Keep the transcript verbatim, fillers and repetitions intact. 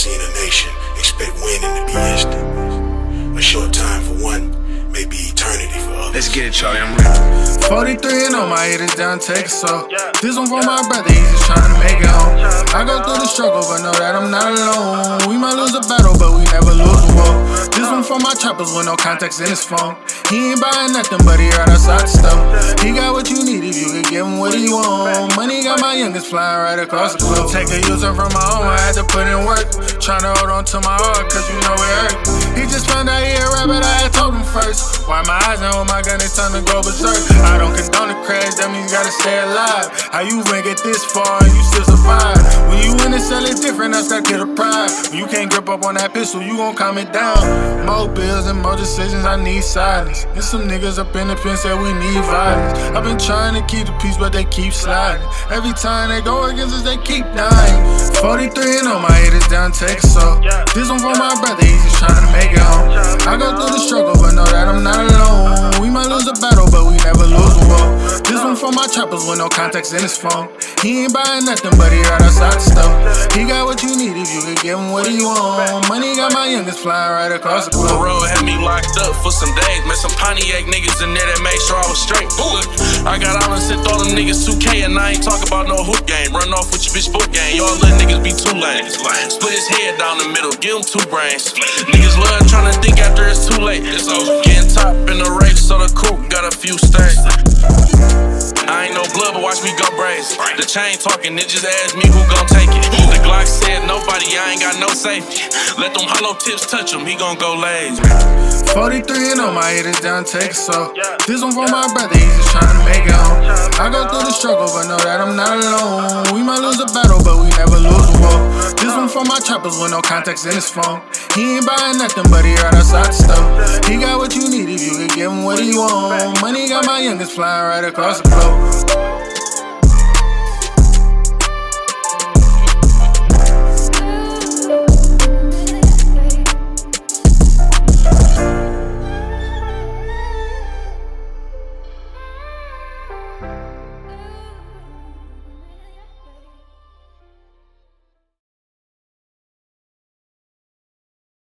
seen a nation expect winning to be instant. A short time for one, maybe eternity for others. Let's get it, Charlie, I'm ready. forty-three and all my haters down Texas, so this one for my brother, he's just trying to make it home. I go through the struggle, but know that I'm not alone. We might lose a battle, but we never lose a war. This one for my choppers with no contacts in his phone. He ain't buying nothing, but he right outside the store. He got what you need if you could give him what he want. Money got my youngest flying right across the globe. Take a user from my own, I had to put in work. Tryna hold on to my heart, cause you know it hurt. He just found out he a rabbit, I had told him first. Why my eyes and hold my gun, it's time to go berserk. I don't condone the crash, that means you gotta stay alive. How you win get this far and you still survive? When you win and sell it different, that's that kid of pride. When you can't grip up on that pistol, you gon' calm it down. More bills and more decisions, I need silence. There's some niggas up in the pen say we need violence. I've been trying to keep the peace, but they keep sliding. Every time they go against us, they keep dying. forty-three and all my haters down Texas, so this one for my brother, he's just trying to make it home. I go through the struggle, but know that I'm not alone. We might lose a battle, but we never lose a war. This one for my choppers with no contacts in his phone. He ain't buying nothing, but he right outside the store. He got what you need if you could give him what he want. Money got my youngest flying right across the globe. The road had me locked up for some days. Met some Pontiac niggas in there that made sure I was straight. Look, I got all and sent all them niggas two K, and I ain't talk about no hoop game. Run off with your bitch foot game. Y'all let niggas be too lame. Split his head down the middle, give him two brains. Niggas love tryna think after it's too late. It's over. Getting top in the race, so the coupe got a few stains. I ain't no blood, but watch me go braze. The chain talking, it just ask me who gon' take it. The Glock said nobody, I ain't got no safety. Let them hollow tips touch him, he gon' go lazy. forty-three and all my haters down Texas, so this one for my brother, he's just trying to make it home. I go through the struggle, but know that I'm not alone. We might lose a battle, but we never lose a war. This one for my choppers with no contacts in his phone. He ain't buying nothing, but he right outside the store. He got what you need if you could give him what he want. Money got my youngest flying right across the globe.